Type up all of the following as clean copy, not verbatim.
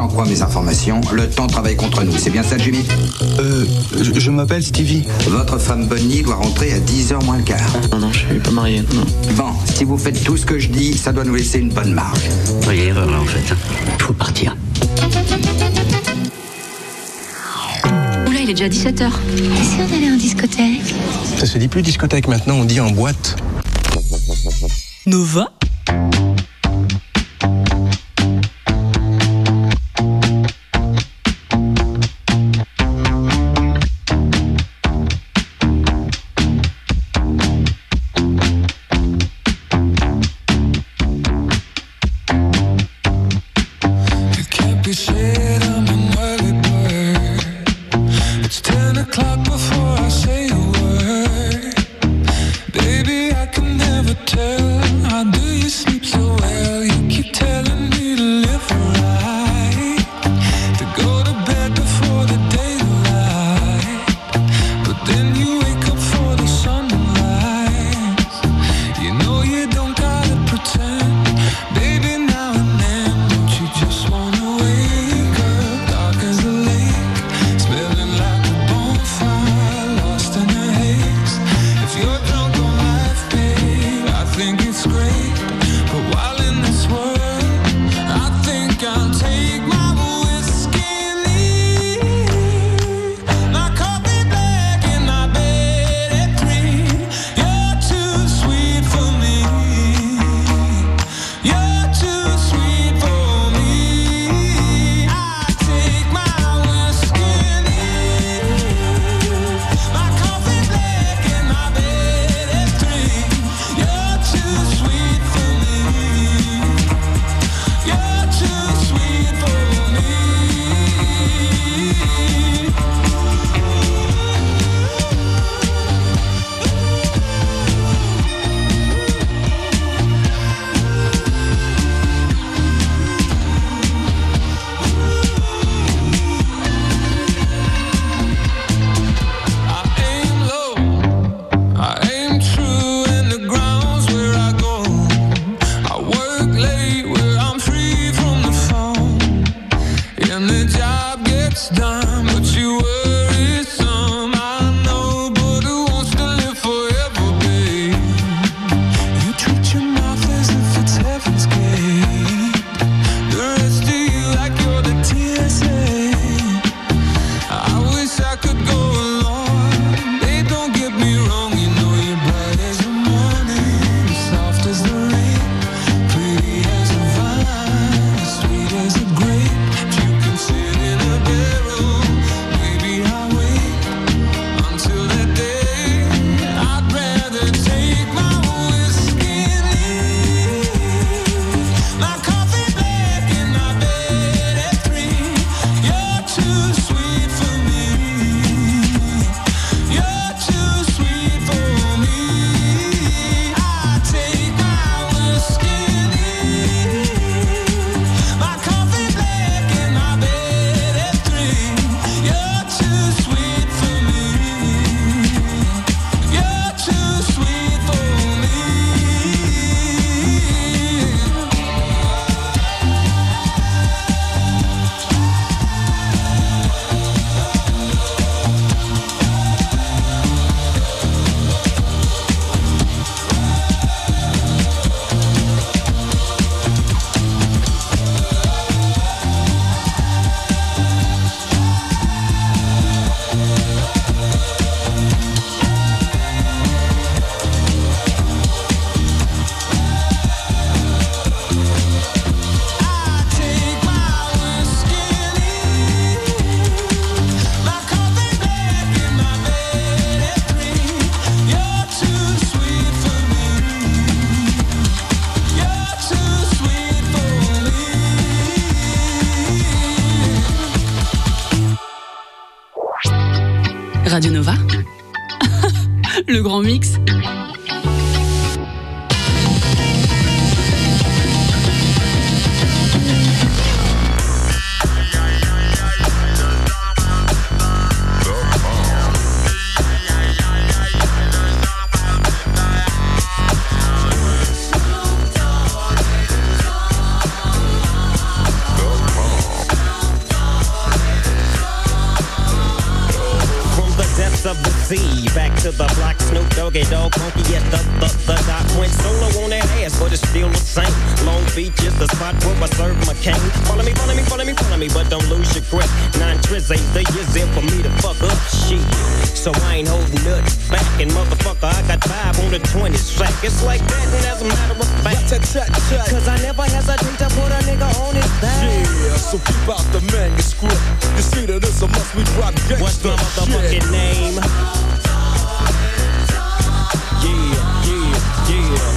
j'en crois mes informations, le temps travaille contre nous. C'est bien ça, Jimmy? Je m'appelle Stevie. Votre femme Bonnie doit rentrer à 10h moins le quart. Non, je suis pas marié, non. Bon, si vous faites tout ce que je dis, ça doit nous laisser une bonne marge. Il y a erreur là en fait. Faut partir. Oula, il est déjà 17h. T'es sûr d'aller en discothèque? Ça se dit plus discothèque maintenant, on dit en boîte. Nova. Radio Nova. Le grand mix. Snoop Doggy Dogg, funky at the doc. Went solo on that ass, but it's still the same. Long Beach is the spot where I serve my cane. Follow me, but don't lose your grip. 9 tris ain't the years in for me to fuck up shit. So I ain't holding nothing back. And motherfucker, I got 5 on the 20 sack. It's like that, and as a matter of fact, cause I never hesitate to put a nigga on his back. Yeah, so keep out the manuscript. You see that it's a must we drop gangsta. What's my motherfucking name? Yeah.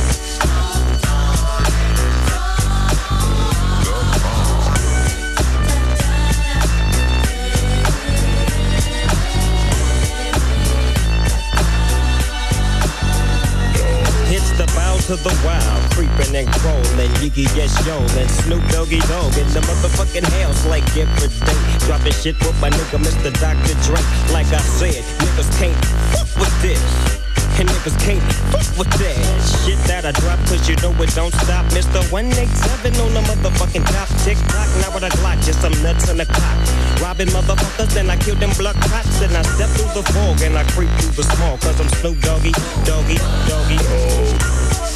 It's the bow to the wild, creeping and crawling, Yiggy yes yo, and Snoop Doggy Dogg in the motherfucking house like every day. Dropping shit with my nigga Mr. Dr. Dre. Like I said, niggas can't fuck with this. And niggas can't fuck with that shit that I drop, cause you know it don't stop. Mr. 187 on the motherfucking top. Tick-tock, now with a Glock, just some nuts in the clock. Robbing motherfuckers, then I kill them blood cops. Then I step through the fog and I creep through the smog. Cause I'm Snoop Doggy, Doggy, Doggy, oh.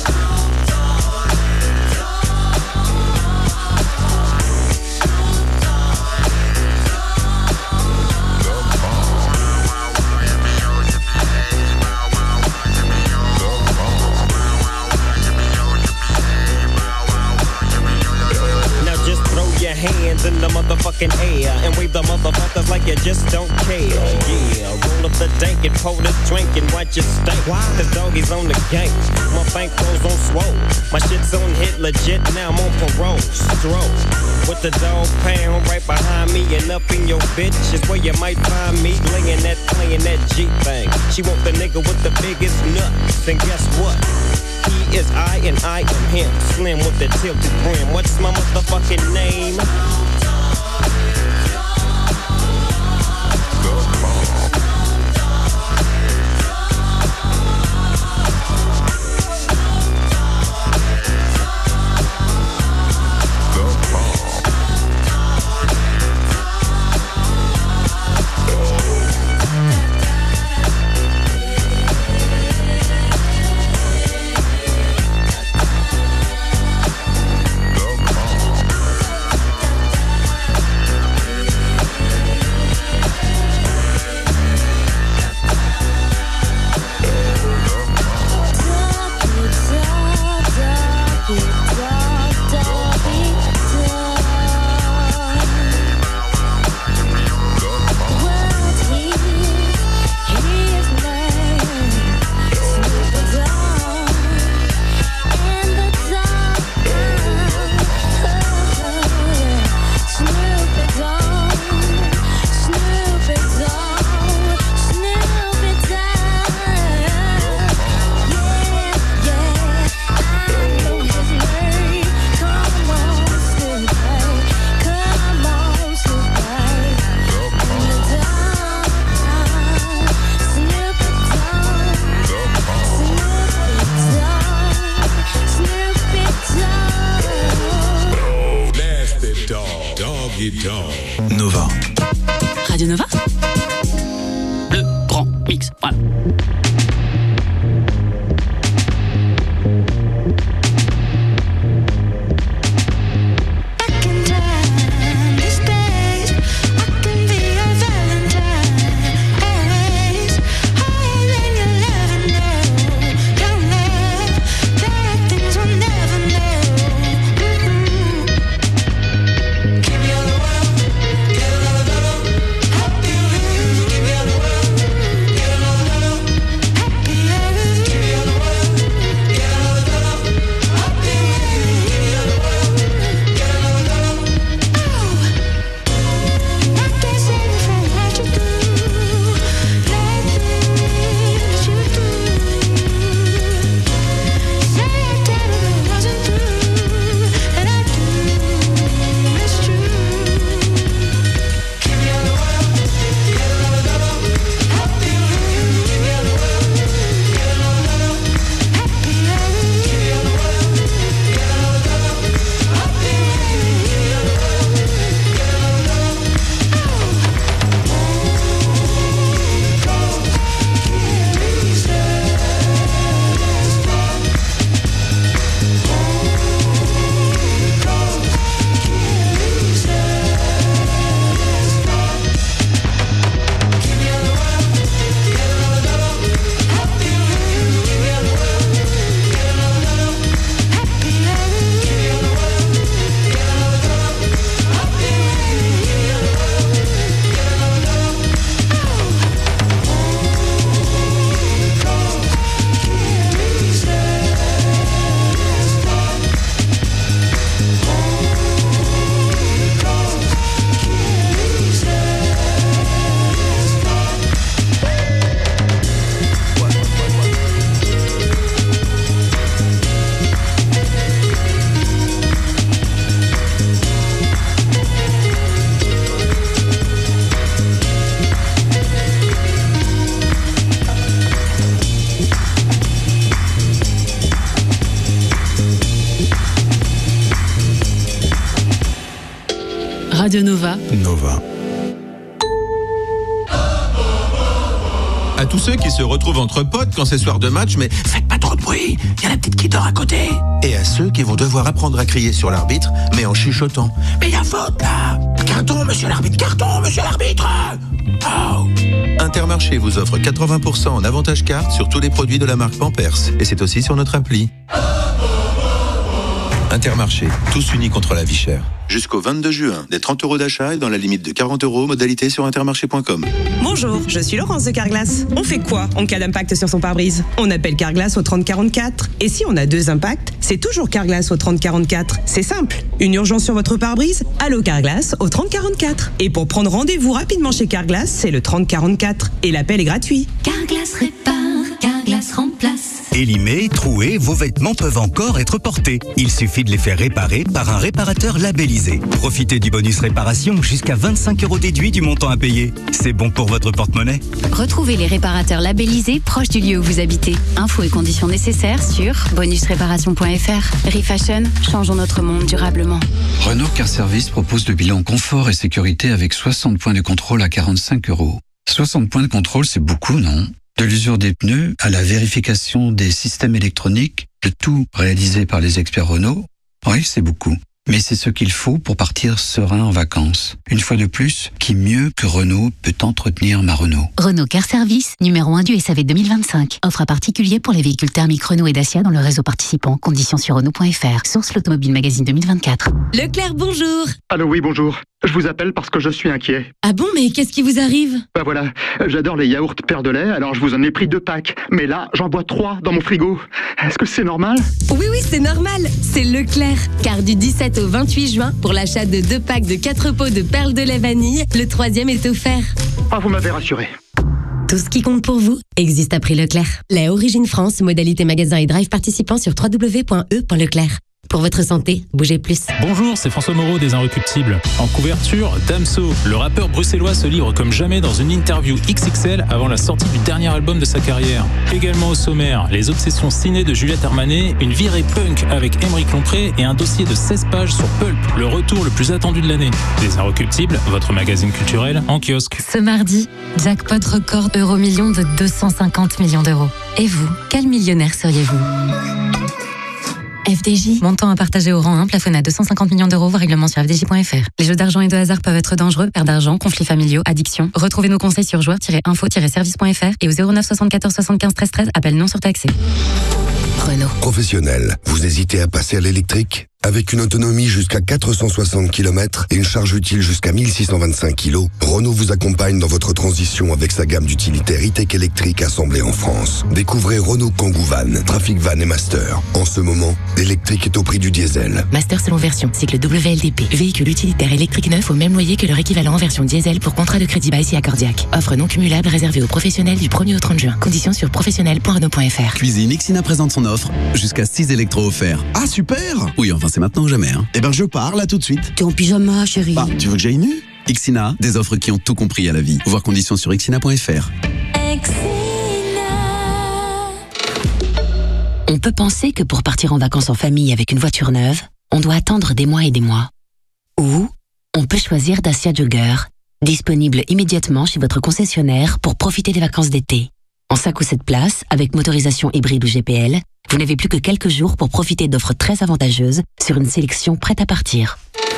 Hands in the motherfucking air and wave the motherfuckers like you just don't care. Yeah, roll up the dank and pour the drink and watch it stink. Cause doggies on the gang, my bankroll's on swole. My shit's on hit legit, now I'm on parole. Stroke with the dog pound right behind me and up in your bitch is where you might find me playing that G thing. She want the nigga with the biggest nuts, and guess what? He is I and I am him. Slim with the tilted brim. What's my motherfucking name? Nova. Radio Nova. Le grand mix. Voilà. Give me all the world, give me all the love. Radio Nova. Nova. À tous ceux qui se retrouvent entre potes quand c'est soir de match, mais faites pas trop de bruit, il y a la petite qui dort à côté. Et à ceux qui vont devoir apprendre à crier sur l'arbitre, mais en chuchotant. Mais il y a faute là. Carton, monsieur l'arbitre, carton, monsieur l'arbitre. Oh. Intermarché vous offre 80% en avantage carte sur tous les produits de la marque Pampers. Et c'est aussi sur notre appli. Intermarché, tous unis contre la vie chère. Jusqu'au 22 juin, des 30 € d'achat et dans la limite de 40 €, modalité sur intermarché.com. Bonjour, je suis Laurence de Carglass. On fait quoi en cas d'impact sur son pare-brise? On appelle Carglass au 3044. Et si on a 2 impacts, c'est toujours Carglass au 3044. C'est simple. Une urgence sur votre pare-brise? Allô Carglass au 3044. Et pour prendre rendez-vous rapidement chez Carglass, c'est le 3044. Et l'appel est gratuit. Carglass répare, Carglass remplace. Élimés, troués, vos vêtements peuvent encore être portés. Il suffit de les faire réparer par un réparateur labellisé. Profitez du bonus réparation jusqu'à 25 € déduit du montant à payer. C'est bon pour votre porte-monnaie. Retrouvez les réparateurs labellisés proches du lieu où vous habitez. Infos et conditions nécessaires sur bonusréparation.fr. Refashion, changeons notre monde durablement. Renault Car Service propose le bilan confort et sécurité avec 60 points de contrôle à 45 €. 60 points de contrôle, c'est beaucoup, non? De l'usure des pneus à la vérification des systèmes électroniques, le tout réalisé par les experts Renault. Oui, c'est beaucoup. Mais c'est ce qu'il faut pour partir serein en vacances. Une fois de plus, qui mieux que Renault peut entretenir ma Renault? Renault Car Service, numéro 1 du SAV 2025. Offre à particulier pour les véhicules thermiques Renault et Dacia dans le réseau participant. Conditions sur Renault.fr. Source l'Automobile Magazine 2024. Leclerc, bonjour. Allô, oui, bonjour. Je vous appelle parce que je suis inquiet. Ah bon, mais qu'est-ce qui vous arrive? Bah voilà, j'adore les yaourts Père de lait, alors je vous en ai pris 2 packs. Mais là, j'en bois 3 dans mon frigo. Est-ce que c'est normal? Oui, c'est normal. C'est Leclerc. Car du 17 au 28 juin, pour l'achat de 2 packs de 4 pots de perles de lait vanille, le 3e est offert. Ah, vous m'avez rassuré. Tout ce qui compte pour vous existe à prix Leclerc. Lait Origine France, modalité magasin et drive participant sur www.e.leclerc. Pour votre santé, bougez plus. Bonjour, c'est François Moreau des Inrecuptibles. En couverture, Damso, le rappeur bruxellois se livre comme jamais dans une interview XXL avant la sortie du dernier album de sa carrière. Également au sommaire, les obsessions ciné de Juliette Armanet, une virée punk avec Aymeric Lompré et un dossier de 16 pages sur Pulp, le retour le plus attendu de l'année. Les Inrecuptibles, votre magazine culturel en kiosque. Ce mardi, jackpot record euro-million de 250 millions d'euros. Et vous, quel millionnaire seriez-vous ? FDJ, montant à partager au rang 1, plafonné à 250 millions d'euros, voir règlement sur fdj.fr. Les jeux d'argent et de hasard peuvent être dangereux, perte d'argent, conflits familiaux, addiction. Retrouvez nos conseils sur joueurs-info-service.fr et au 09 74 75 13 13, appel non surtaxé. Renault. Professionnel, vous hésitez à passer à l'électrique? Avec une autonomie jusqu'à 460 km et une charge utile jusqu'à 1625 kg, Renault vous accompagne dans votre transition avec sa gamme d'utilitaires e-tech électriques assemblés en France. Découvrez Renault Kangoo Van, Trafic Van et Master. En ce moment, l'électrique est au prix du diesel. Master selon version, cycle WLTP. Véhicule utilitaire électrique neuf au même loyer que leur équivalent en version diesel pour contrat de crédit by Accordiac. Offre non cumulable réservée aux professionnels du 1er au 30 juin. Conditions sur professionnel.renault.fr. Cuisine Ixina présente son offre. Jusqu'à 6 électros offerts. Ah super! Oui, enfin c'est maintenant ou jamais. Hein. Eh ben je pars là tout de suite. T'es en pyjama, chérie. Bah, tu veux que j'aille nu? Ixina, des offres qui ont tout compris à la vie. Voir conditions sur ixina.fr. On peut penser que pour partir en vacances en famille avec une voiture neuve, on doit attendre des mois et des mois. Ou on peut choisir Dacia Jogger, disponible immédiatement chez votre concessionnaire pour profiter des vacances d'été. En 5 ou 7 places, avec motorisation hybride ou GPL, vous n'avez plus que quelques jours pour profiter d'offres très avantageuses sur une sélection prête à partir.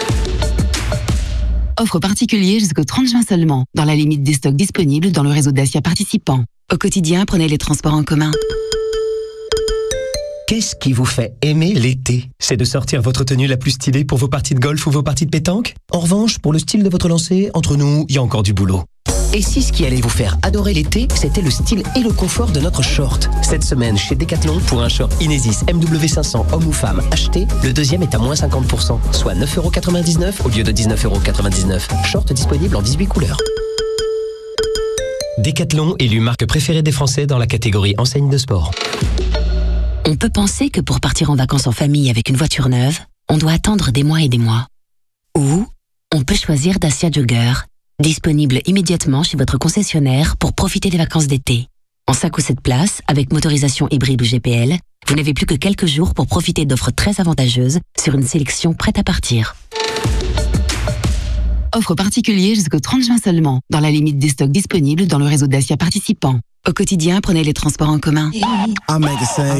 Offre particulière jusqu'au 30 juin seulement, dans la limite des stocks disponibles dans le réseau Dacia participant. Au quotidien, prenez les transports en commun. Qu'est-ce qui vous fait aimer l'été? C'est de sortir votre tenue la plus stylée pour vos parties de golf ou vos parties de pétanque? En revanche, pour le style de votre lancer, entre nous, il y a encore du boulot. Et si ce qui allait vous faire adorer l'été, c'était le style et le confort de notre short? Cette semaine, chez Decathlon, pour un short Inesis MW500 homme ou femme acheté, le deuxième est à moins 50%, soit 9,99 € au lieu de 19,99 €. Short disponible en 18 couleurs. Decathlon, élu marque préférée des Français dans la catégorie enseigne de sport. On peut penser que pour partir en vacances en famille avec une voiture neuve, on doit attendre des mois et des mois. Ou on peut choisir Dacia Jogger, disponible immédiatement chez votre concessionnaire pour profiter des vacances d'été. En 5 ou 7 places, avec motorisation hybride ou GPL, vous n'avez plus que quelques jours pour profiter d'offres très avantageuses sur une sélection prête à partir. Offre particulier jusqu'au 30 juin seulement, dans la limite des stocks disponibles dans le réseau Dacia participant. Au quotidien, prenez les transports en commun. I make it say,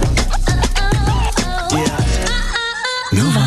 yeah. Nova.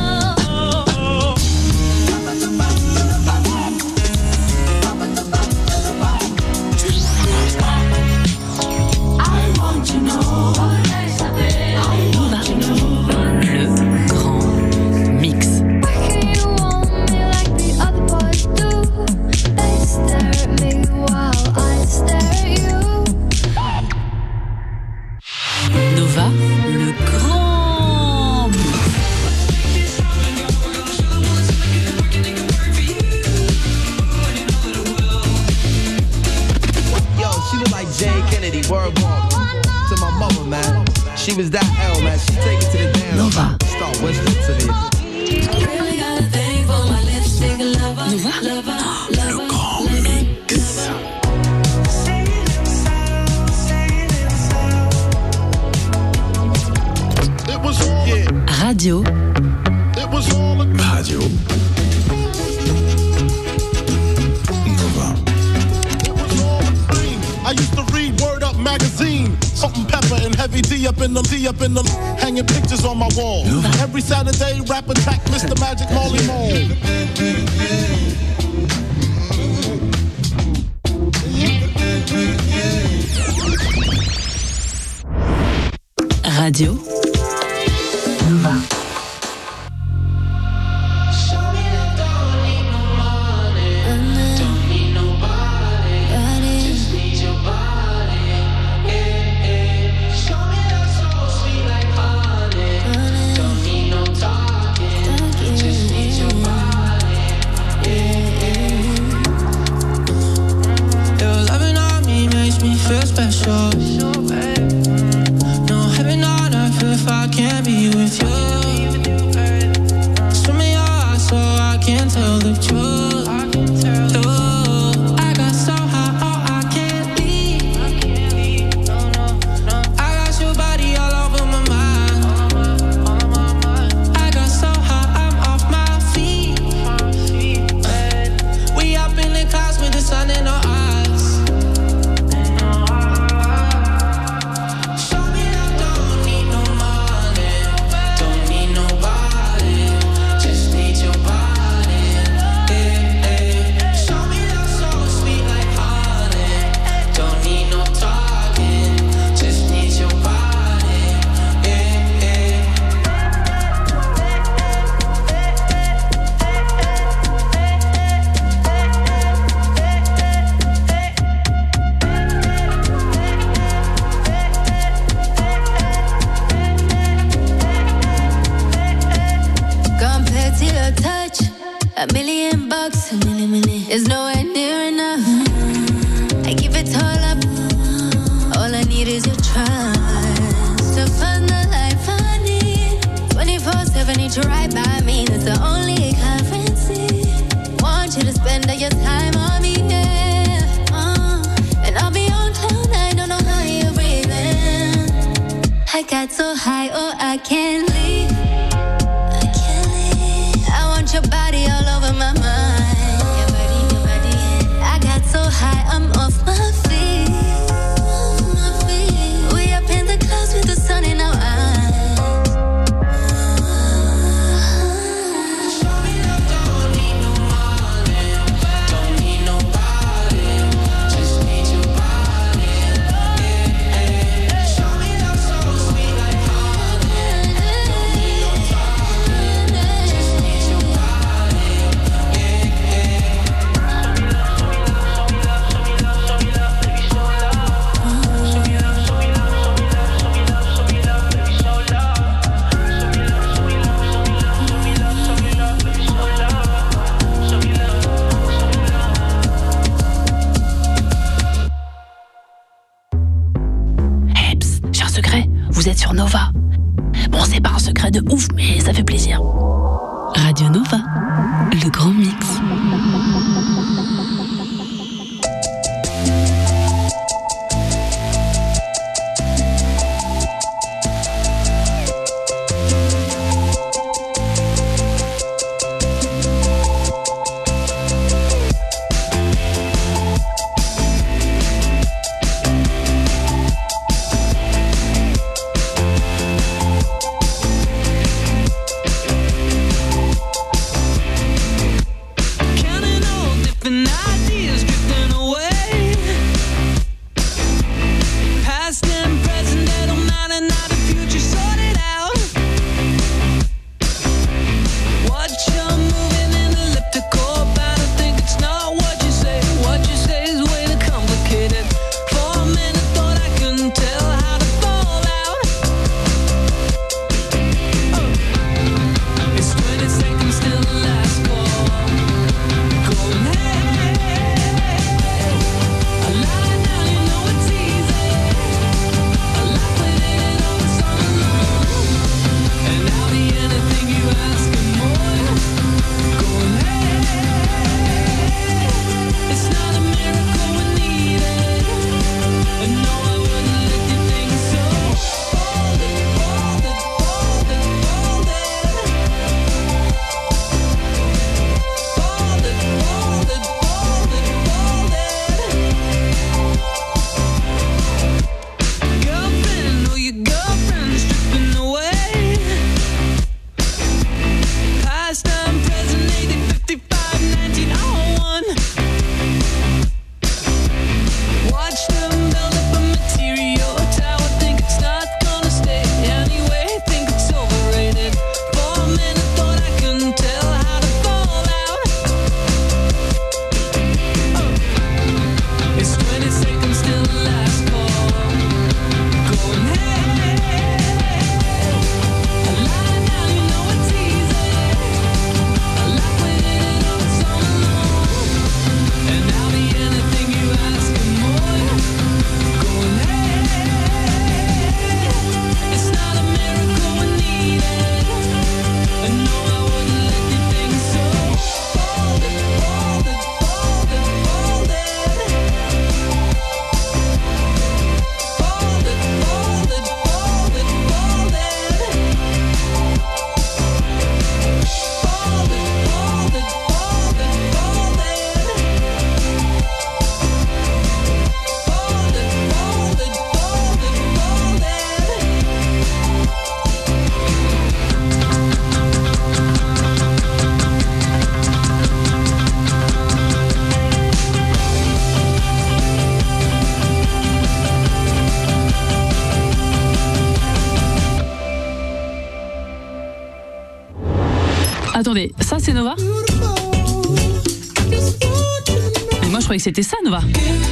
She was that L, man. She take it to the dance. Nova. Start West to the. Nova. Le grand mix. Radio. Radio. Nova. I used to read Word Up magazine, Salt and Pepper and Heavy D up in them, hanging pictures on my wall. Every Saturday, rap attack, Mr. Magic Marley Marl. Radio. Nova. Feel special. No heaven on earth if I can't be with you. Swim me your eyes so I can tell the truth. I got so high, oh I can't leave. I got your body all over my mind. I got so high, I'm off my feet. We up in the clouds with the sun in our eyes. It's nowhere near enough. I give it all up. All I need is your trust to find the life I need. 24/7, need you right by me. That's the only currency. Want you to spend all your time on me, yeah. And I'll be on cloud nine. Don't know how you're breathing. I got so high, oh I can't leave. I want your body all over my mind. So high, I'm off my feet. We up in the clouds with the sun in our eyes. Show me love, don't need no money, don't need nobody, just need your body. Show me love so sweet like honey, don't need no talking, just need your body. Vous êtes sur Nova. Bon, c'est pas un secret de ouf, mais ça fait plaisir. Radio Nova, le grand mix. Attendez, ça c'est Nova? Mais moi je croyais que c'était ça, Nova.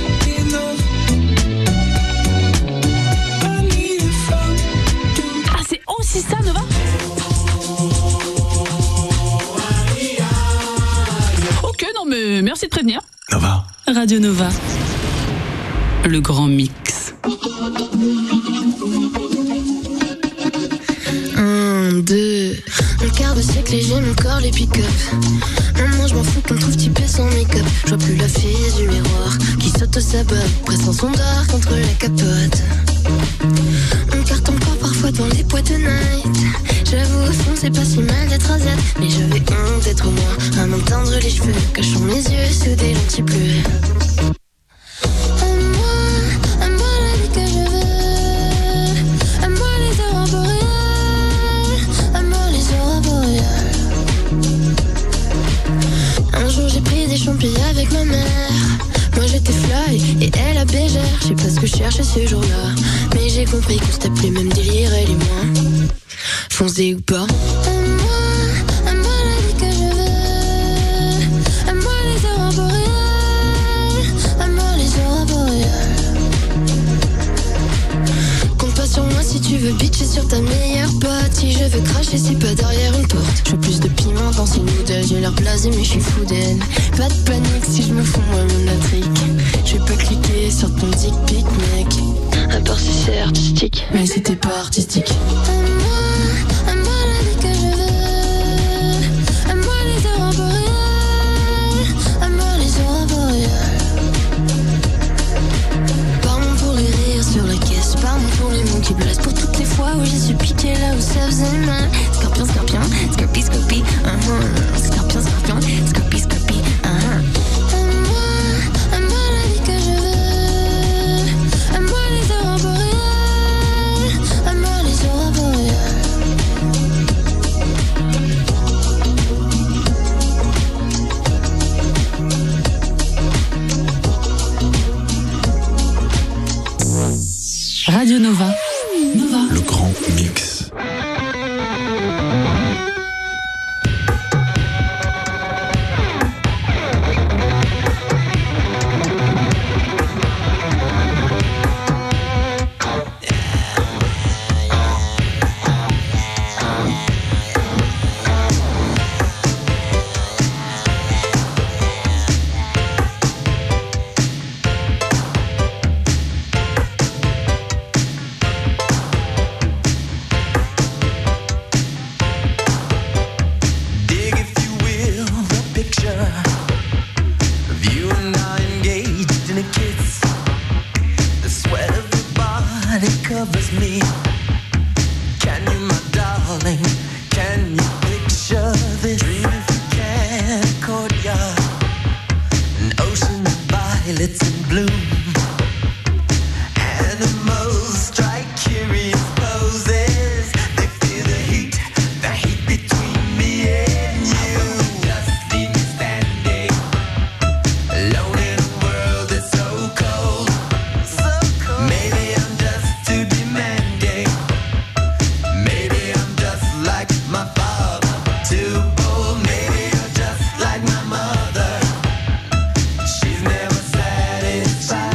Ah, c'est aussi ça, Nova? Ok, non mais merci de prévenir. Nova. Radio Nova. Le grand mix. 1, 2. Un quart de siècle et j'ai mon corps les pick-up. Maintenant je m'en fous qu'on me trouve typé sans make-up. Je vois plus la fille du miroir qui s'auto-sabote, pressant son dard contre la capote. On carte encore parfois dans les boîtes de night. J'avoue au fond c'est pas si mal d'être asiate, mais j'avais honte d'être moi, à m'entendre les cheveux, cachant mes yeux sous des lentilles bleues. Aime-moi la vie que je veux. Aime-moi les aurores boréales. Aime-moi les aurores boréales. Un jour j'ai pris des champis avec ma mère. Moi j'étais fly et elle a bégère. Je sais pas ce que je cherchais ce jour-là, mais j'ai compris qu'on se tape les mêmes délires elle et moi. Foncez ou pas. Aime-moi la vie que je veux. Aime-moi les aurores boréales. Aime-moi les aurores boréales. Compte pas sur moi si tu veux bitcher sur ta meilleure pote. Si je veux cracher c'est pas derrière une porte. Je veux plus de piment dans ces noodles. J'ai l'air blasé mais je suis fou d'elle. Pas de panique si je me fous moi mon intrigue. Je vais pas cliquer sur ton dick pic mec. À part si c'est artistique. Mais c'était pas artistique. Aime-moi la vie que je veux. Aime-moi les aurores boréales. Aime-moi les aurores boréales. Pardon pour les rires sur la caisse. Pardon pour les mots qui blessent. Pour toutes les fois où j'ai su piquer là où ça faisait mal. Scorpion, scorpion, scorpi, scorpi. Scorpion, scorpion, scorpi, scorpi. Aime-moi la vie que je veux. Aime-moi les aurores boréales. Aime-moi les aurores boréales. Radio Nova. Le grand mix. She's never satisfied.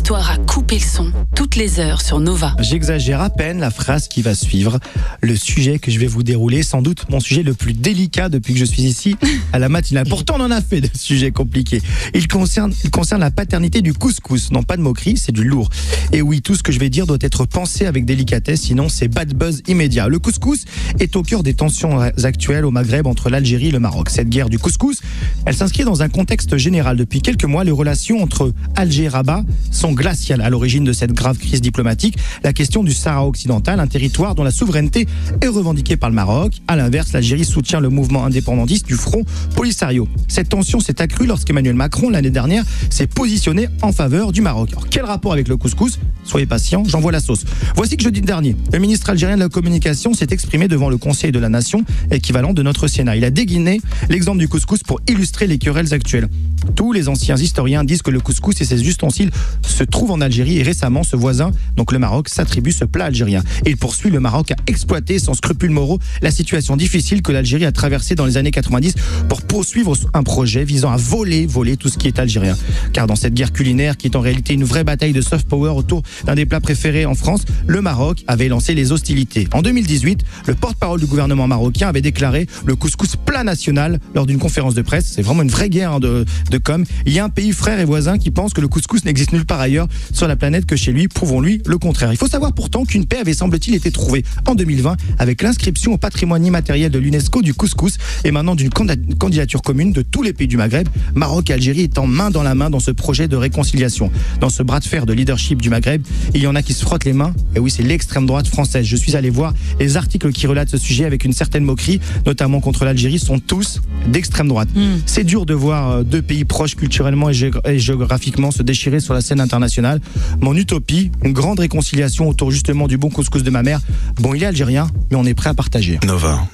histoire à couper le son, toutes les heures sur Nova. J'exagère à peine la phrase qui va suivre. Le sujet que je vais vous dérouler, sans doute mon sujet le plus délicat depuis que je suis ici à la matinale. Pourtant, on en a fait des sujets compliqués. Il concerne la paternité du couscous. Non, pas de moquerie, c'est du lourd. Et oui, tout ce que je vais dire doit être pensé avec délicatesse, sinon c'est bad buzz immédiat. Le couscous est au cœur des tensions actuelles au Maghreb entre l'Algérie et le Maroc. Cette guerre du couscous, elle s'inscrit dans un contexte général. Depuis quelques mois, les relations entre Alger et Rabat sont glaciales. À l'origine de cette grave crise diplomatique, la question du Sahara occidental, un territoire dont la souveraineté est revendiquée par le Maroc. À l'inverse, l'Algérie soutient le mouvement indépendantiste du Front Polisario. Cette tension s'est accrue lorsqu'Emmanuel Macron, l'année dernière, s'est positionné en faveur du Maroc. Alors, quel rapport avec le couscous ? Soyez patients, j'envoie la sauce. Voici que jeudi dernier, le ministre algérien de la communication s'est exprimé devant le Conseil de la Nation, équivalent de notre Sénat. Il a déguiné l'exemple du couscous pour illustrer les querelles actuelles. Tous les anciens historiens disent que le couscous et ses ustensiles se trouvent en Algérie et récemment, ce voisin, donc le Maroc, s'attribue ce plat algérien. Et il poursuit, le Maroc a exploité sans scrupules moraux la situation difficile que l'Algérie a traversée dans les années 90 pour poursuivre un projet visant à voler tout ce qui est algérien. Car dans cette guerre culinaire, qui est en réalité une vraie bataille de soft power autour d'un des plats préférés en France, le Maroc avait lancé les hostilités. En 2018, le porte-parole du gouvernement marocain avait déclaré le couscous plat national lors d'une conférence de presse. C'est vraiment une vraie guerre de com. Il y a un pays frère et voisin qui pense que le couscous n'existe nulle part ailleurs sur la planète que chez lui. Prouvons-lui le contraire. Il faut savoir pourtant qu'une paix avait, semble-t-il, été trouvée en 2020 avec l'inscription au patrimoine immatériel de l'UNESCO du couscous émanant d'une candidature commune de tous les pays du Maghreb, Maroc et Algérie étant main dans la main dans ce projet de réconciliation. Dans ce bras de fer de leadership du Maghreb, il y en a qui se frottent les mains. Et oui, c'est l'extrême droite française. Je suis allé voir les articles qui relatent ce sujet avec une certaine moquerie, notamment contre l'Algérie, sont tous d'extrême droite. C'est dur de voir deux pays proches culturellement et géographiquement se déchirer sur la scène internationale. Mon utopie, une grande réconciliation autour justement du bon couscous de ma mère. Bon, il est algérien, mais on est prêt à partager. Nova.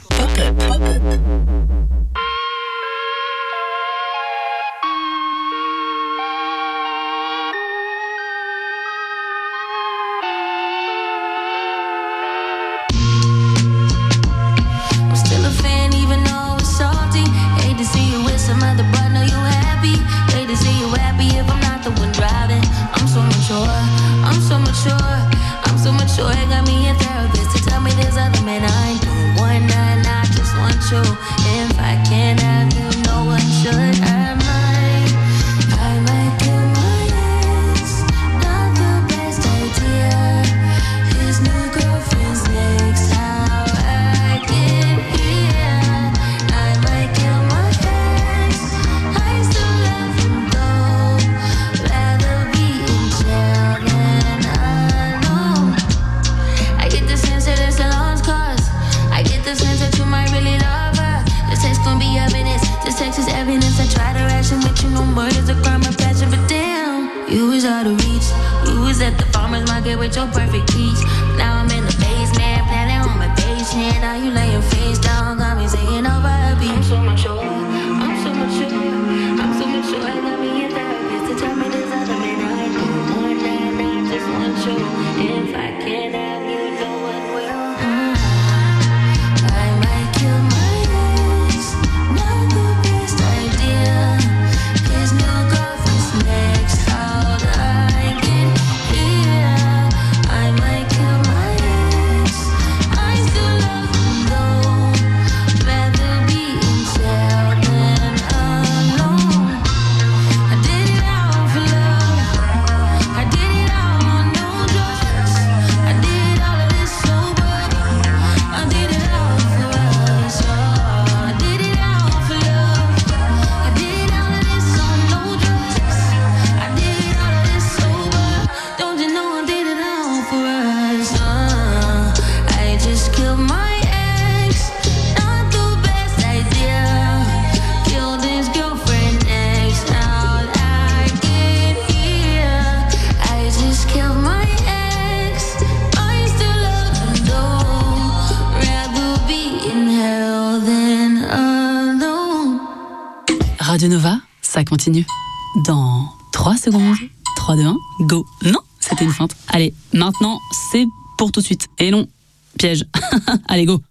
Radio Nova, ça continue. Dans 3 secondes, 3, 2, 1, go. Non, c'était une feinte. Allez, maintenant, c'est pour tout de suite. Et non, piège. Allez, go.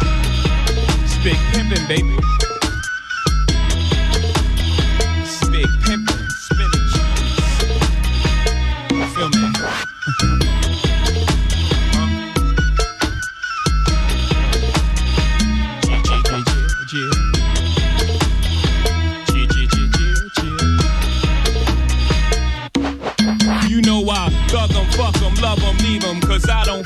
Big pimpin', baby. This is big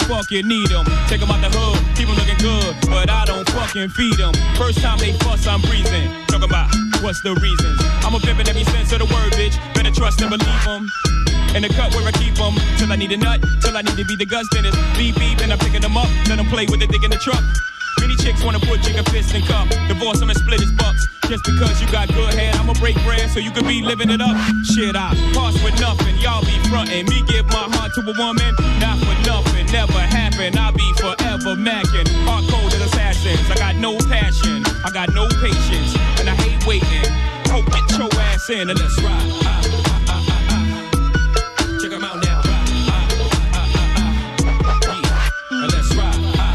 fucking need them. Take them out the hood, keep them looking good, but I don't fucking feed them. First time they fuss, I'm breathing. Talking about what's the reasons. I'm a pimp in every sense of the word, bitch. Better trust and believe them. In the cut where I keep them, till I need a nut, till I need to be the Gus Dennis. Beep beep, and I'm picking them up, let them play with the dick in the truck. Many chicks wanna put Jigga fist in cup, divorce him and split his bucks. Just because you got good head, I'ma break bread so you can be living it up. Shit, I pass with nothing, y'all be frontin'. Me give my heart to a woman, not for nothing, never happen. I'll be forever mackin', hard-coded assassins. I got no passion, I got no patience, and I hate waiting. Hope get your ass in and let's ride. Check 'em out now. And let's ride.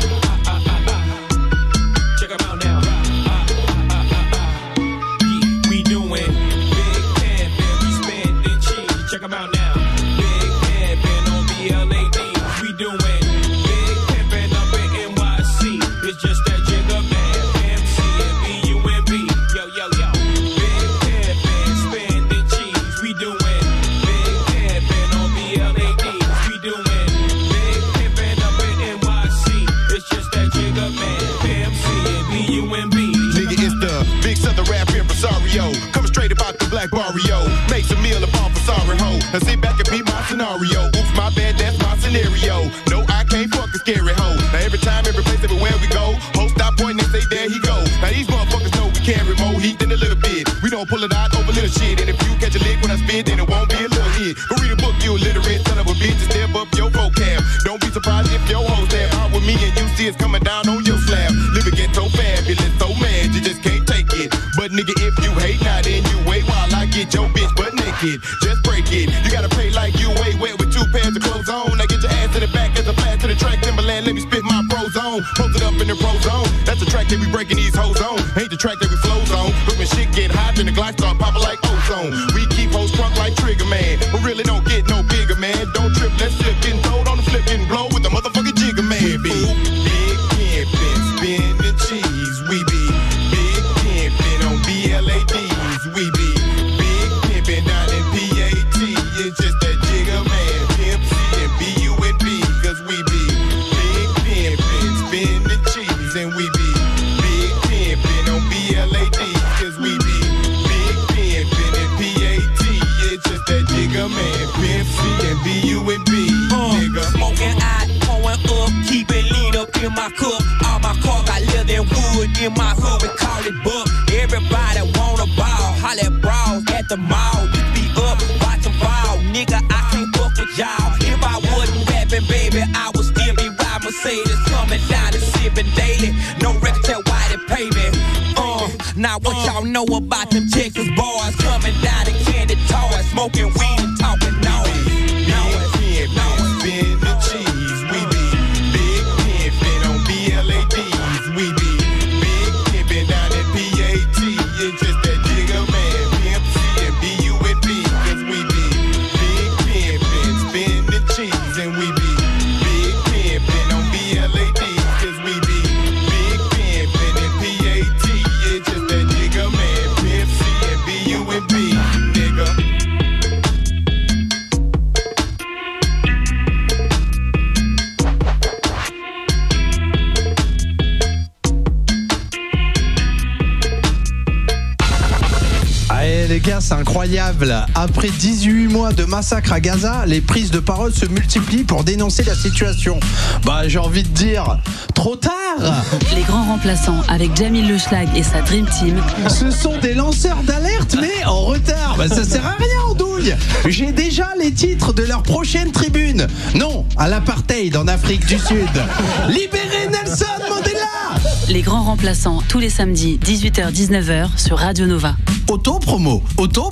Check 'em out now. Big pimpin' on BLAD. We doing big pimpin' up in NYC. It's just that Jigga man, MC and BUMB. Yo, yo, yo. Big pimpin', spending cheese. We doing big pimpin' on BLAD. We doing big pimpin' up in NYC. It's just that Jigga man, MC and BUMB. Nigga, it's the big southern rap impresario. Coming straight about the black barrio. Makes a meal upon for sorry ho. Now sit back and be my scenario. Oops, my bad, that's my scenario. No, I can't fuck a scary hoe. Now every time, every place, everywhere we go, host stop pointing and say, there he go. Now these motherfuckers know we carry more heat than a little bit. We don't pull it out over little shit. And if you catch a lick when I spit, then it won't be a little hit. Go read a book, you illiterate son of a bitch, and step up your vocab. Don't be surprised if your hoes have out with me and you see it's coming down on your slab. Living get so fabulous, so mad, you just can't take it. But nigga, if you hate, now then you wait while I get your bitch butt naked. Just break it. You gotta pay like you way wet with 2 pairs of clothes on. Now get your ass to the back as a blast to the track. Timberland, let me spit my pros on. Post it up in the pro zone. That's the track that we breaking these hoes on. Ain't the track that we flows on. But when shit get hot, then the glass start popping like ozone. We keep hoes drunk like Trigger Man. But really don't get no bigger, man. Don't trip, let's slip. Getting told on the flip, getting blow with the motherfucking Jigga Man. We be big pimpin', spinning cheese. We be big pimpin' on BLADs. We be big pimpin' down in PAT. It's just that Jigga Man, Pimp C and BUNB. Cause we be big pimpin', spinning cheese. And we be big pimpin' on BLADs. Cause we be big pimpin' in PAT. It's just that Jigga Man, Pimp C and BUNB. Nigga. Smoking out, pouring up, keep it lean up in my cup. All my cars got leather and wood in my hood, we call it buck. Everybody wanna ball, holla at bras at the mall. You be up, watch them fall, nigga, I can't fuck with y'all. If I wasn't rapping, baby, I would still be riding Mercedes, coming down and sipping daily. No record tell why they pay me. Now what y'all know about them Texas boys coming down in candy toys, smoking weed and talking noise. Spin the cheese, we be big pimpin' on BLADs. We be big pimpin' down at PAT. It's just that Jigga Man, Pimp C and BUNB. Cause we be big pimpin', spin the cheese. And we be big pimpin' on BLADs. Cause we be big pimpin' in PAT. It's just that Jigga Man, Pimp C and BUNB, nigga. Les gars, c'est incroyable. Après 18 mois de massacre à Gaza, les prises de parole se multiplient pour dénoncer la situation. Bah, j'ai envie de dire, trop tard. Les grands remplaçants avec Jamil Le Schlag et sa Dream Team. Ce sont des lanceurs d'alerte, mais en retard. Bah, ça sert à rien, Andouille. J'ai déjà les titres de leur prochaine tribune. Non à l'apartheid en Afrique du Sud. Libérez Nelson Mandela. Les grands remplaçants tous les samedis 18h-19h sur Radio Nova. Auto-promo.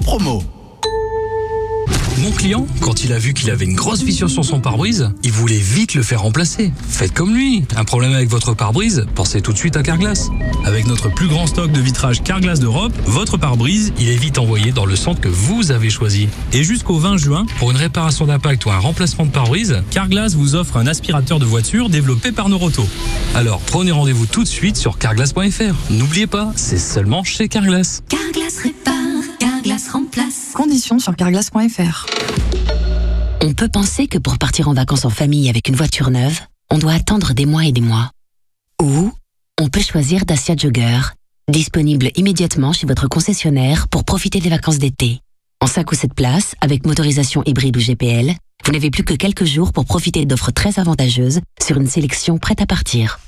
Mon client, quand il a vu qu'il avait une grosse fissure sur son pare-brise, il voulait vite le faire remplacer. Faites comme lui. Un problème avec votre pare-brise, pensez tout de suite à Carglass. Avec notre plus grand stock de vitrage Carglass d'Europe, votre pare-brise, il est vite envoyé dans le centre que vous avez choisi. Et jusqu'au 20 juin, pour une réparation d'impact ou un remplacement de pare-brise, Carglass vous offre un aspirateur de voiture développé par Noroto. Alors prenez rendez-vous tout de suite sur carglass.fr. N'oubliez pas, c'est seulement chez Carglass. Carglass répare, Carglass remplace. Conditions sur carglass.fr. On peut penser que pour partir en vacances en famille avec une voiture neuve, on doit attendre des mois et des mois. Ou on peut choisir Dacia Jogger, disponible immédiatement chez votre concessionnaire pour profiter des vacances d'été. En 5 ou 7 places, avec motorisation hybride ou GPL, vous n'avez plus que quelques jours pour profiter d'offres très avantageuses sur une sélection prête à partir.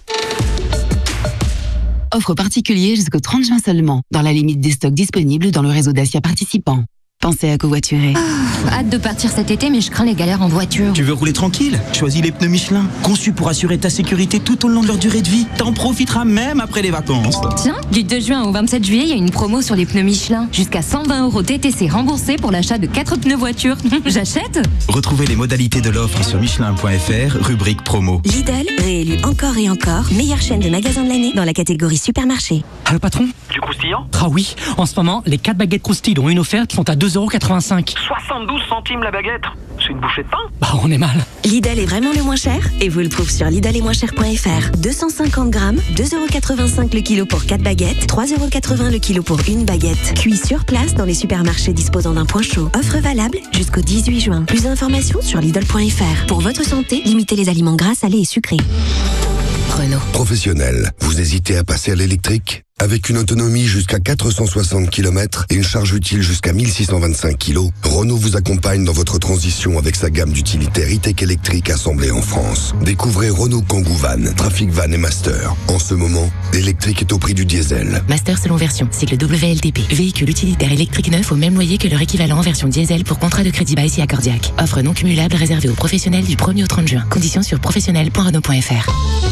Offre particulier jusqu'au 30 juin seulement, dans la limite des stocks disponibles dans le réseau Dacia participant. Pensez à covoiturer. Hâte de partir cet été, mais je crains les galères en voiture. Tu veux rouler tranquille? Choisis les pneus Michelin, conçus pour assurer ta sécurité tout au long de leur durée de vie. T'en profiteras même après les vacances. Tiens, du 2 juin au 27 juillet, il y a une promo sur les pneus Michelin. Jusqu'à 120 € TTC remboursés pour l'achat de 4 pneus voiture. J'achète? Retrouvez les modalités de l'offre sur michelin.fr, rubrique promo. Lidl, réélu encore et encore, meilleure chaîne de magasins de l'année dans la catégorie supermarché. Allô patron? Du croustillant? Ah oui, en ce moment, les 4 baguettes croustilles dont une offerte sont à 2,85 €. 72 centimes la baguette. C'est une bouchée de pain? Bah on est mal. Lidl est vraiment le moins cher et vous le trouve sur lidlesetmoincher.fr. 250 grammes, 2,85 € le kilo pour 4 baguettes, 3,80 € le kilo pour une baguette. Cuit sur place dans les supermarchés disposant d'un point chaud. Offre valable jusqu'au 18 juin. Plus d'informations sur lidl.fr. Pour votre santé, limitez les aliments gras, salés et sucrés. Renault. Professionnel, vous hésitez à passer à l'électrique? Avec une autonomie jusqu'à 460 km et une charge utile jusqu'à 1625 kg, Renault vous accompagne dans votre transition avec sa gamme d'utilitaires e-tech électriques assemblés en France. Découvrez Renault Kangoo Van, Trafic Van et Master. En ce moment, l'électrique est au prix du diesel. Master selon version, cycle WLTP. Véhicule utilitaire électrique neuf au même loyer que leur équivalent en version diesel pour contrat de crédit by Accordiac. Offre non cumulable réservée aux professionnels du 1er au 30 juin. Conditions sur professionnel.renault.fr.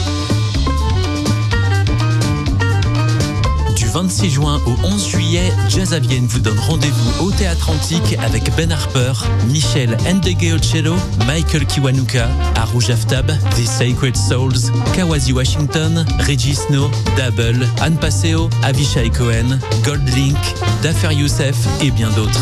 Du 26 juin au 11 juillet, Jazz à Vienne vous donne rendez-vous au Théâtre Antique avec Ben Harper, Michel Ndegeocello, Michael Kiwanuka, Arouj Aftab, The Sacred Souls, Kawazi Washington, Reggie Snow, Double, Anne Passeo, Avishai Cohen, Goldlink, Dafer Youssef et bien d'autres.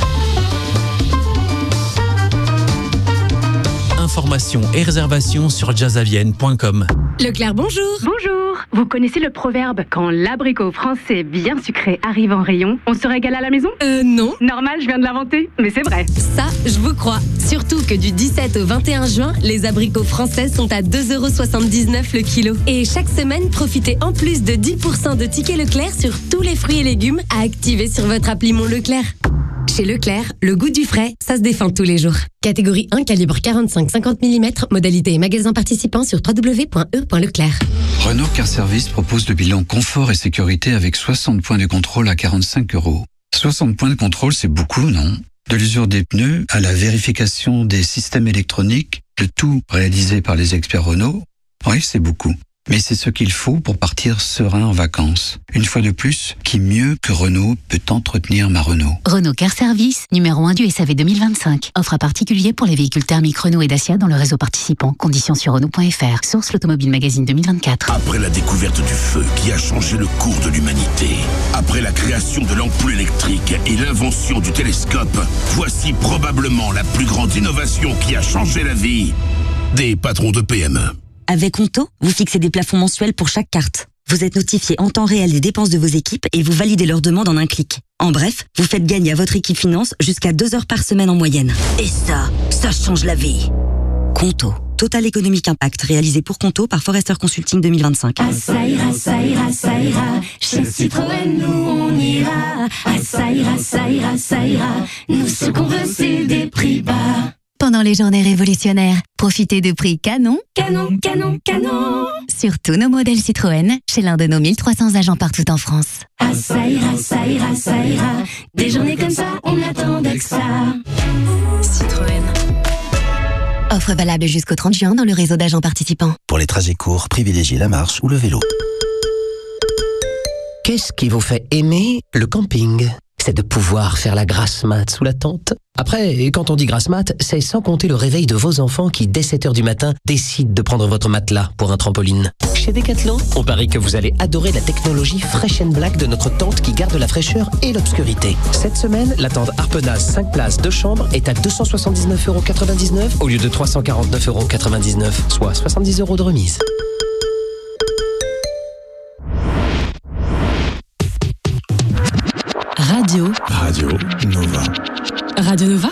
Informations et réservations sur jazzavienne.com. Leclerc, bonjour. Bonjour. Vous connaissez le proverbe « Quand l'abricot français bien sucré arrive en rayon, on se régale à la maison » Non. Normal, je viens de l'inventer, mais c'est vrai. Ça, je vous crois. Surtout que du 17 au 21 juin, les abricots français sont à 2,79 € le kilo. Et chaque semaine, profitez en plus de 10% de tickets Leclerc sur tous les fruits et légumes à activer sur votre appli Mon Leclerc. Chez Leclerc, le goût du frais, ça se défend tous les jours. Catégorie 1, calibre 45-50 mm, modalité et magasin participant sur www.e.leclerc. Renault Car Service propose le bilan confort et sécurité avec 60 points de contrôle à 45 €. 60 points de contrôle, c'est beaucoup, non? De l'usure des pneus à la vérification des systèmes électroniques, le tout réalisé par les experts Renault. Oui, c'est beaucoup. Mais c'est ce qu'il faut pour partir serein en vacances. Une fois de plus, qui mieux que Renault peut entretenir ma Renault? Renault Car Service, numéro 1 du SAV 2025. Offre à particulier pour les véhicules thermiques Renault et Dacia dans le réseau participant. Conditions sur Renault.fr. Source l'Automobile Magazine 2024. Après la découverte du feu qui a changé le cours de l'humanité, après la création de l'ampoule électrique et l'invention du télescope, voici probablement la plus grande innovation qui a changé la vie des patrons de PME. Avec Onto, vous fixez des plafonds mensuels pour chaque carte. Vous êtes notifié en temps réel des dépenses de vos équipes et vous validez leurs demandes en un clic. En bref, vous faites gagner à votre équipe finance jusqu'à 2 heures par semaine en moyenne. Et ça change la vie. Conto. Total Economic Impact, réalisé pour Conto par Forrester Consulting 2025. Ça ira, ça ira, ça ira. Chez Citroën, nous on ira. Ça ira, ça ira, ça ira. Nous ce qu'on veut, c'est des prix bas. Pendant les journées révolutionnaires, profitez de prix canon, Canon, canon, canon. sur tous nos modèles Citroën, chez l'un de nos 1300 agents partout en France. Ça ira, ça ira, ça ira. Des journées comme ça, on attendait que ça. Citroën. Offre valable jusqu'au 30 juin dans le réseau d'agents participants. Pour les trajets courts, privilégiez la marche ou le vélo. Qu'est-ce qui vous fait aimer le camping? C'est de pouvoir faire la grasse mat sous la tente. Après, quand on dit grasse mat, c'est sans compter le réveil de vos enfants qui, dès 7h du matin, décident de prendre votre matelas pour un trampoline. Chez Decathlon, on parie que vous allez adorer la technologie Fresh & Black de notre tente qui garde la fraîcheur et l'obscurité. Cette semaine, la tente Harpenaz 5 places 2 chambres est à 279,99 € au lieu de 349,99 €, soit 70 € de remise. Radio Nova. Radio Nova.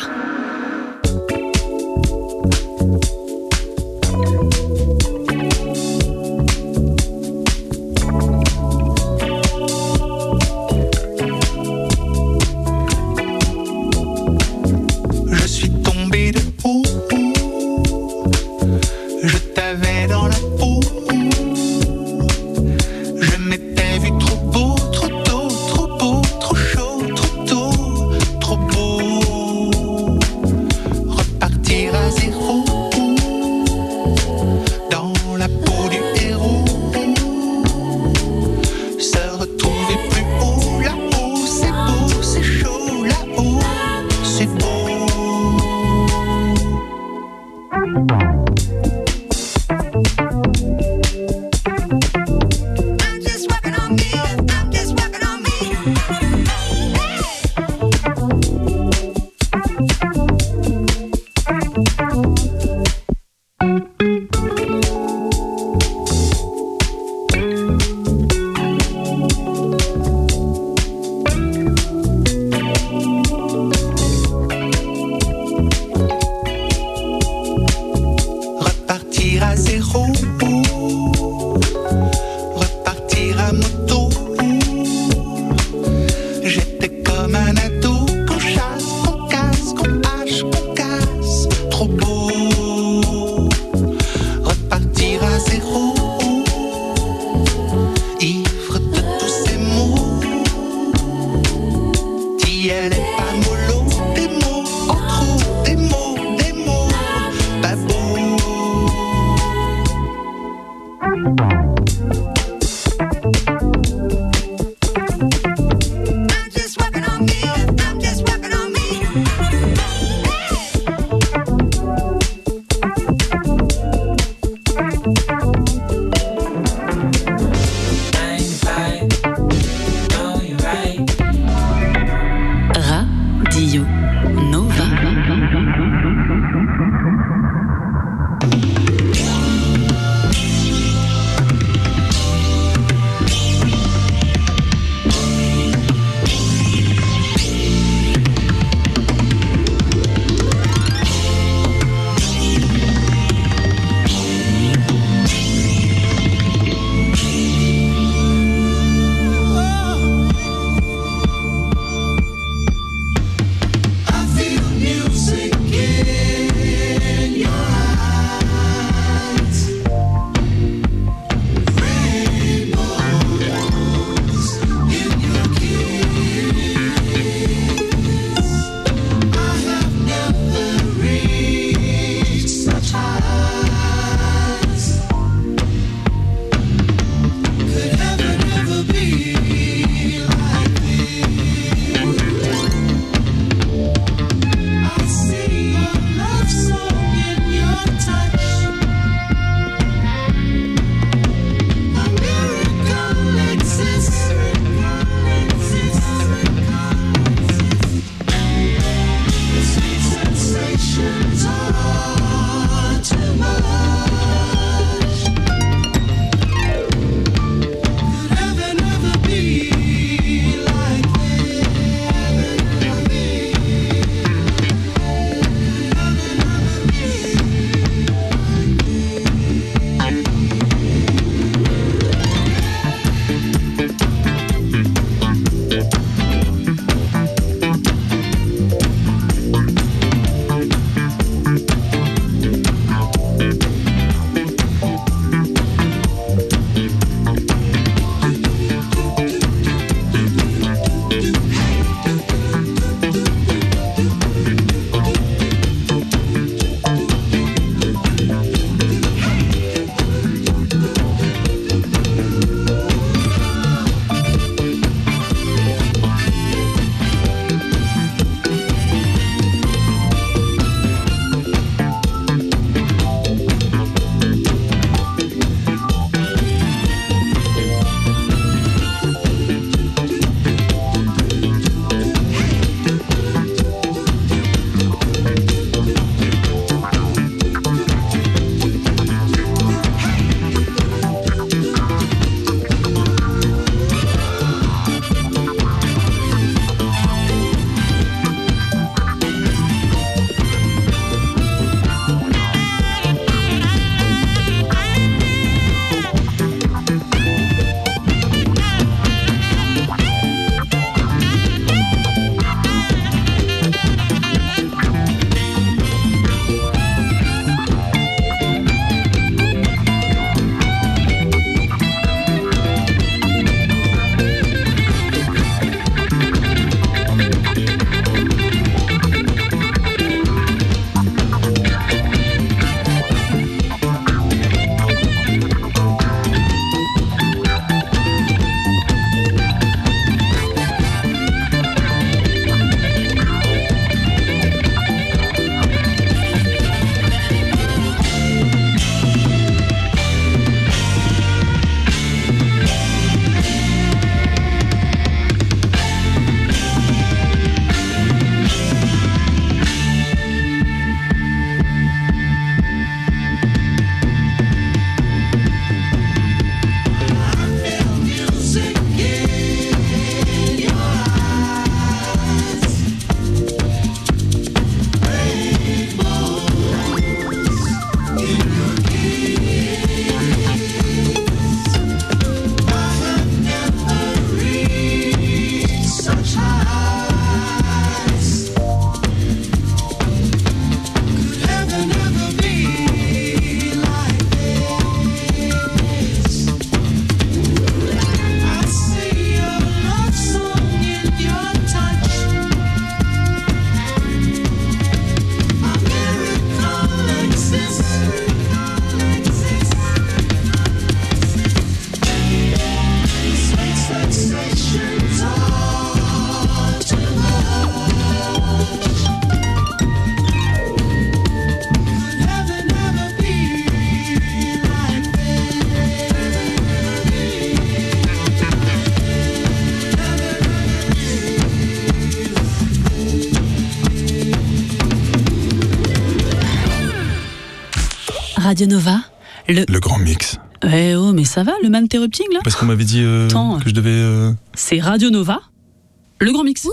Radio Nova. Radio Nova, Le grand mix. Eh oh, mais ça va, le man interrupting là? Parce qu'on m'avait dit que je devais... C'est Radio Nova, le grand mix.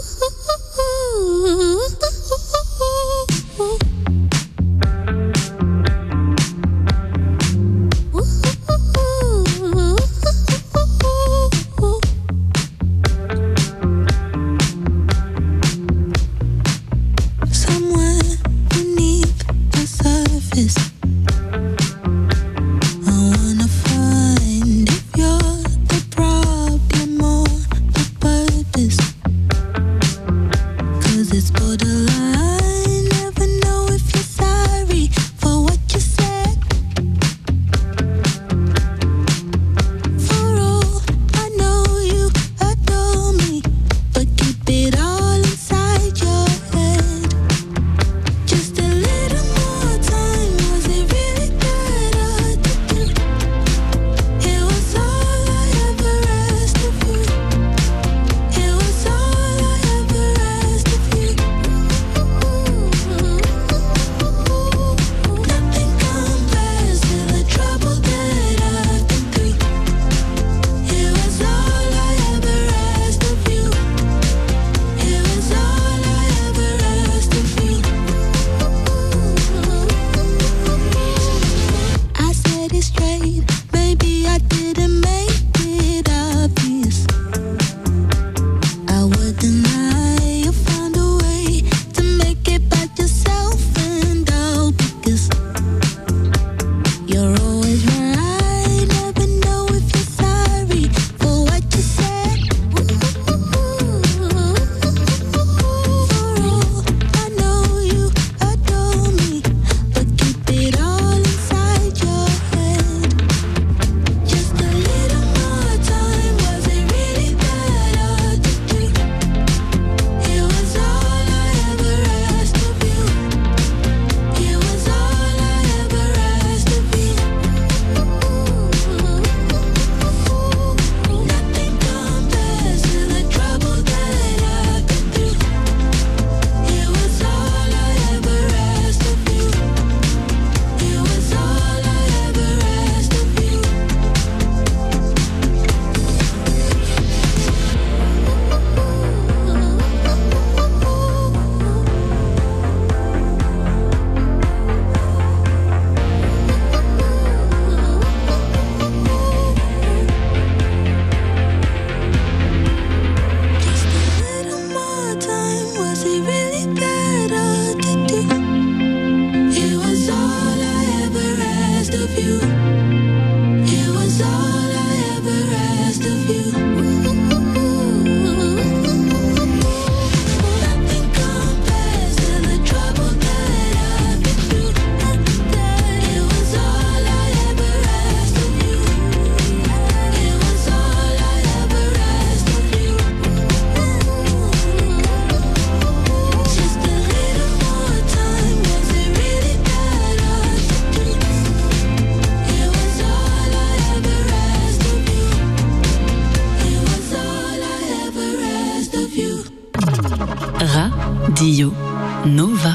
Radio Nova.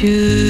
voiture.